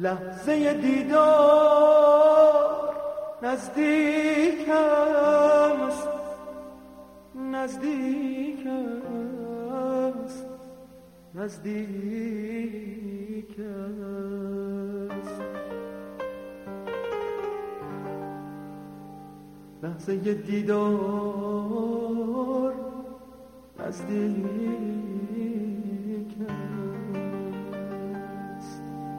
لحظه دیدار نزدیک است، نزدیک است، نزدیک است. لحظه دیدار نزدیک است.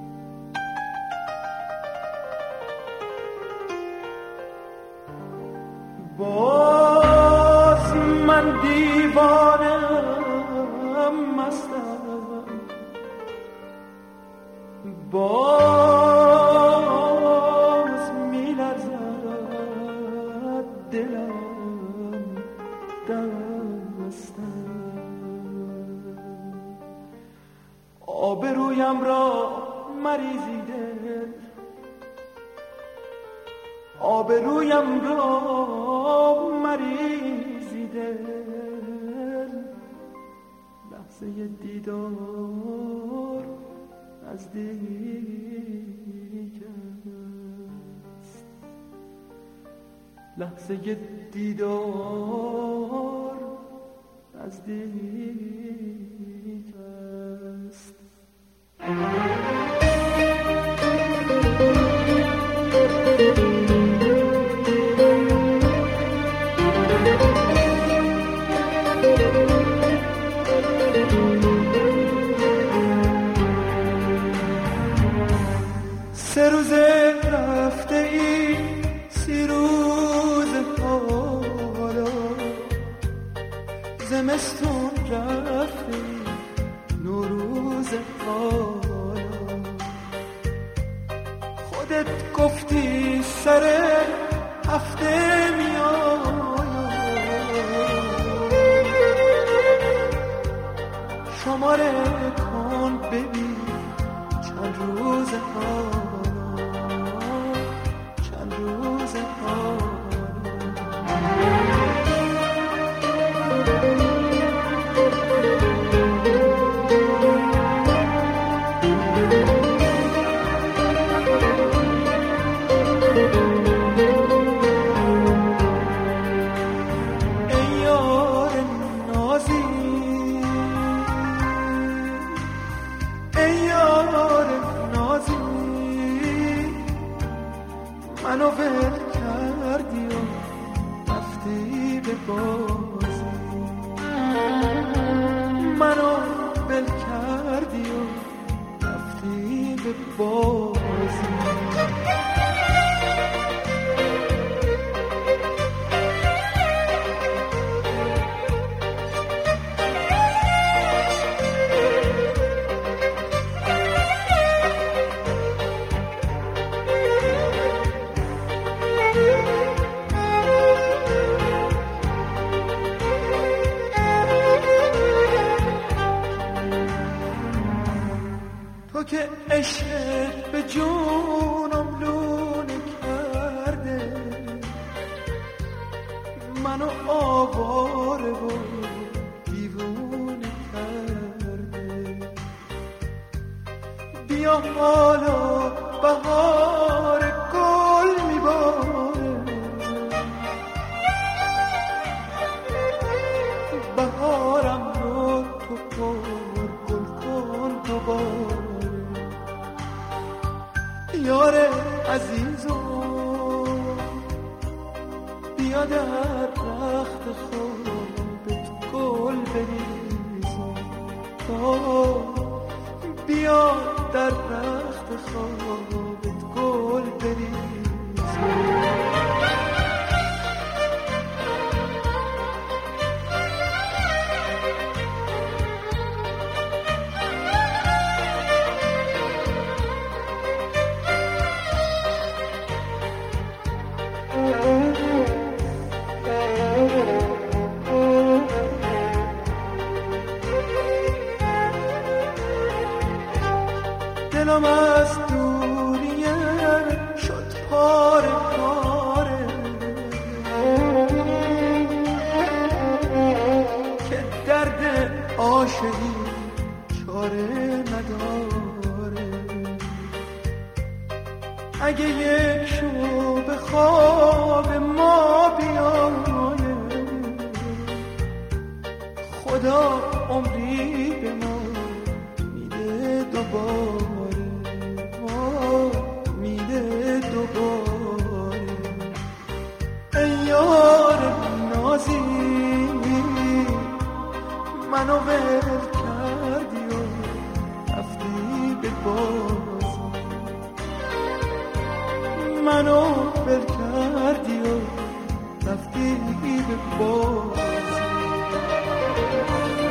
باز من دیوانم مستم، باز می‌لرزد دلم دستم. آبرویم را مریزیده، آبرویم را مریزیده. لحظه دیدار نزدیک است، لحظه دیدار نزدیک است. سه روز رفته ای، سی روز حالا، زمستون رفته ای، نوروز حالا. خودت گفتی سر هفته میایم، شماره کن ببین چند روز حالا، چند روز حالا. منو ول کردی و رفتی به بازی، منو ول کردی و رفتی به بازی. تو که عشقت به جونم لونه کرده، منو آواره و دیوونه کرده. بیا حالا بهار گل میباره، بهارم رو تو پر گل کن دوباره. یار عزیزو بیا در رخت خوابت گل بریزم، بیا در رخت خوابت گل بریزم. دلم از دوریه شد منو ول کردی و رفتی به باز، منو ول کردی و رفتی به باز.